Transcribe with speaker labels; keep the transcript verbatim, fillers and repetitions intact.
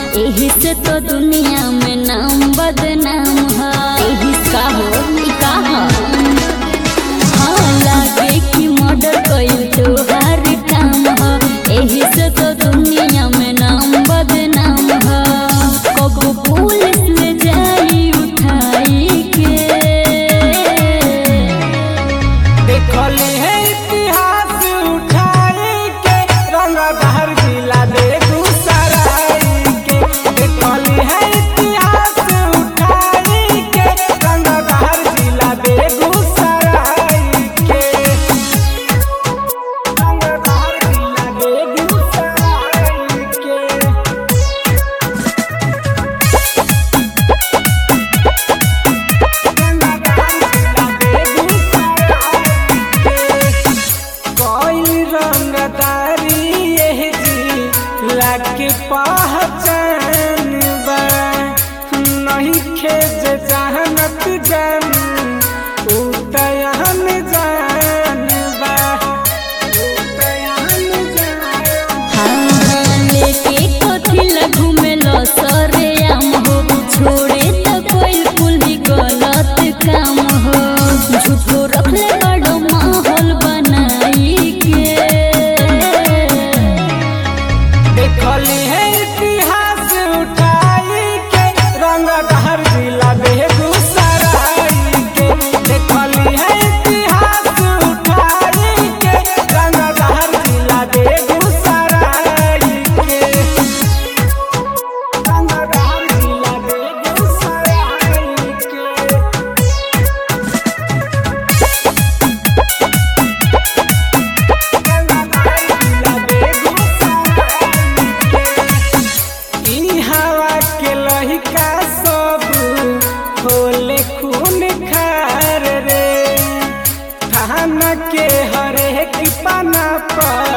Speaker 1: एही से तो दुनिया में नाम बदनाम है। एही का हो ई का हो हाँ लागे कि मर्डर कइल तो हर काम है। एही से तो दुनिया में नाम बदनाम है। कबो पुलिस ले जाई उठाई के
Speaker 2: देखली है इतिहास उठाई के रंगदार जिला बेगूसराय के। देखली है इतिहास उठाई के रंगदार जिला बेगूसराय के। रंगदार जिला बेगूसराय के। रंगदारी यह जी लाके पहचान बा नहीं खेज जहनत जान उतयन जान बा उतयन जान
Speaker 1: हाँ लेके कथी लगू में लो सरे आम हो छोड़े तो कोई कुल भी गलत काम हो। झूठो रखले बड़ो माहौल बनाई के
Speaker 2: देखली है इतिहास उठाई के रंगदार जिला बेगूसराय के। देखली है इतिहास उठाई के रंगदार जिला बेगूसराय के। रंगदार जिला बेगूसराय के। ई हवा के लहिका सब होले खून खार रे थाना के हरेक पाना पर